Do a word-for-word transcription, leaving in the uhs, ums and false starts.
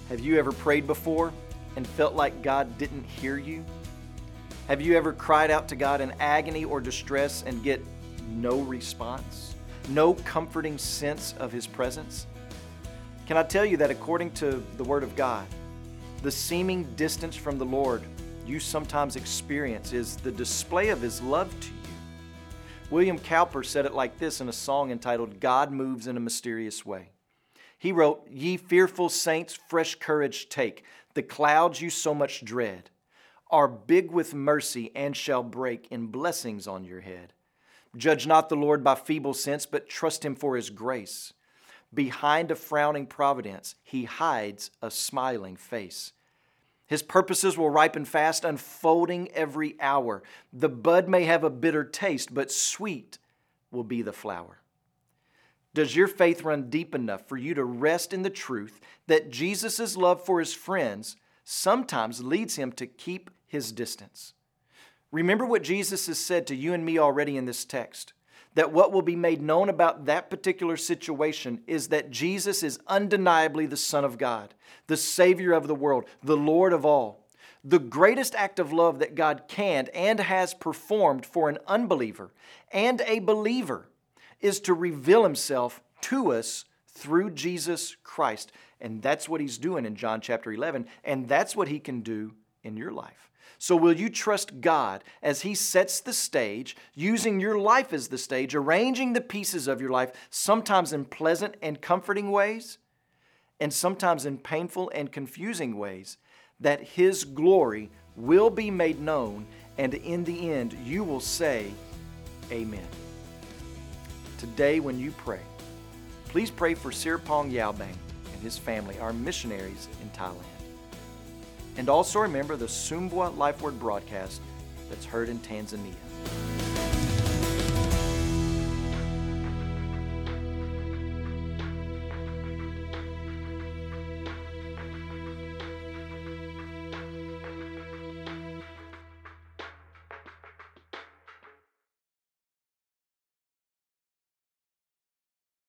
Have you ever prayed before and felt like God didn't hear you? Have you ever cried out to God in agony or distress and get no response? No comforting sense of His presence? Can I tell you that according to the Word of God, the seeming distance from the Lord you sometimes experience is the display of His love to you? William Cowper said it like this in a song entitled, "God Moves in a Mysterious Way." He wrote, "Ye fearful saints, fresh courage take. The clouds you so much dread are big with mercy and shall break in blessings on your head. Judge not the Lord by feeble sense, but trust Him for His grace. Behind a frowning providence, He hides a smiling face. His purposes will ripen fast, unfolding every hour. The bud may have a bitter taste, but sweet will be the flower." Does your faith run deep enough for you to rest in the truth that Jesus' love for His friends sometimes leads Him to keep His distance? Remember what Jesus has said to you and me already in this text, that what will be made known about that particular situation is that Jesus is undeniably the Son of God, the Savior of the world, the Lord of all. The greatest act of love that God can and has performed for an unbeliever and a believer is to reveal Himself to us through Jesus Christ. And that's what He's doing in John chapter eleven, and that's what He can do in your life. So will you trust God as He sets the stage, using your life as the stage, arranging the pieces of your life, sometimes in pleasant and comforting ways, and sometimes in painful and confusing ways, that His glory will be made known, and in the end you will say, Amen. Today when you pray, please pray for Sirapong Yaobang and his family, our missionaries in Thailand. And also remember the Sumbwa Life Word broadcast that's heard in Tanzania.